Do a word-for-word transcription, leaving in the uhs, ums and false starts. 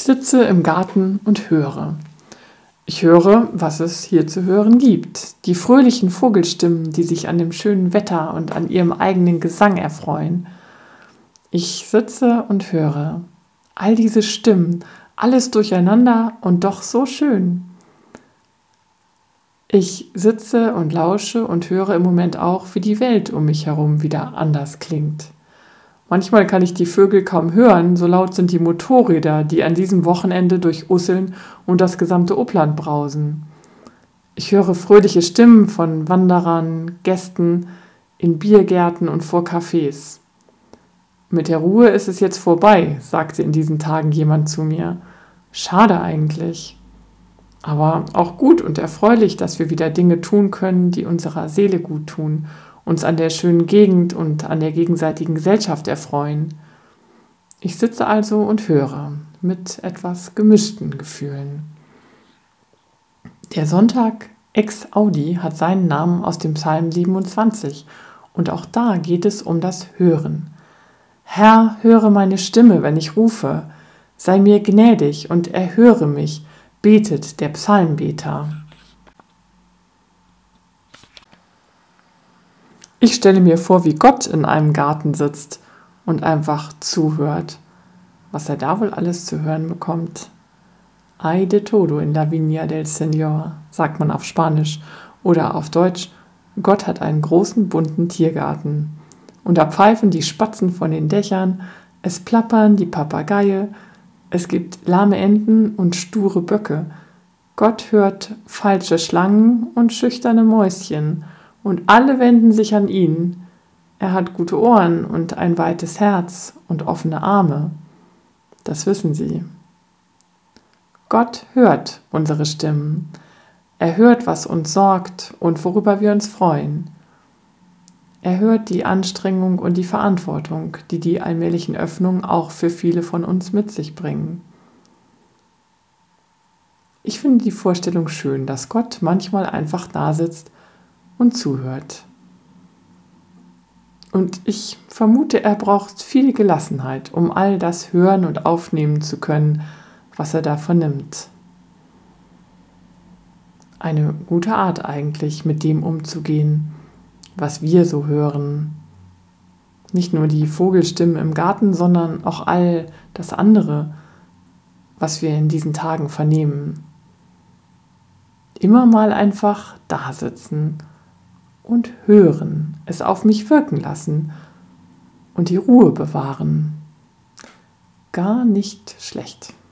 sitze im Garten und höre. Ich höre, was es hier zu hören gibt. Die fröhlichen Vogelstimmen, die sich an dem schönen Wetter und an ihrem eigenen Gesang erfreuen. Ich sitze und höre. All diese Stimmen, alles durcheinander und doch so schön. Ich sitze und lausche und höre im Moment auch, wie die Welt um mich herum wieder anders klingt. Manchmal kann ich die Vögel kaum hören, so laut sind die Motorräder, die an diesem Wochenende durch Usseln und das gesamte Upland brausen. Ich höre fröhliche Stimmen von Wanderern, Gästen, in Biergärten und vor Cafés. Mit der Ruhe ist es jetzt vorbei, sagte in diesen Tagen jemand zu mir. Schade eigentlich. Aber auch gut und erfreulich, dass wir wieder Dinge tun können, die unserer Seele gut tun, uns an der schönen Gegend und an der gegenseitigen Gesellschaft erfreuen. Ich sitze also und höre, mit etwas gemischten Gefühlen. Der Sonntag ex Audi hat seinen Namen aus dem Psalm siebenundzwanzig und auch da geht es um das Hören. Herr, höre meine Stimme, wenn ich rufe, sei mir gnädig und erhöre mich, betet der Psalmbeter. Ich stelle mir vor, wie Gott in einem Garten sitzt und einfach zuhört, was er da wohl alles zu hören bekommt. Hay de todo en la viña del Señor, sagt man auf Spanisch oder auf Deutsch, Gott hat einen großen bunten Tiergarten. Und da pfeifen die Spatzen von den Dächern, es plappern die Papageie, es gibt lahme Enten und sture Böcke. Gott hört falsche Schlangen und schüchterne Mäuschen. Und alle wenden sich an ihn. Er hat gute Ohren und ein weites Herz und offene Arme. Das wissen Sie. Gott hört unsere Stimmen. Er hört, was uns sorgt und worüber wir uns freuen. Er hört die Anstrengung und die Verantwortung, die die allmählichen Öffnungen auch für viele von uns mit sich bringen. Ich finde die Vorstellung schön, dass Gott manchmal einfach da sitzt und zuhört. Und ich vermute, er braucht viel Gelassenheit, um all das hören und aufnehmen zu können, was er da vernimmt. Eine gute Art eigentlich, mit dem umzugehen, was wir so hören. Nicht nur die Vogelstimmen im Garten, sondern auch all das andere, was wir in diesen Tagen vernehmen. Immer mal einfach da sitzen und hören, es auf mich wirken lassen und die Ruhe bewahren. Gar nicht schlecht.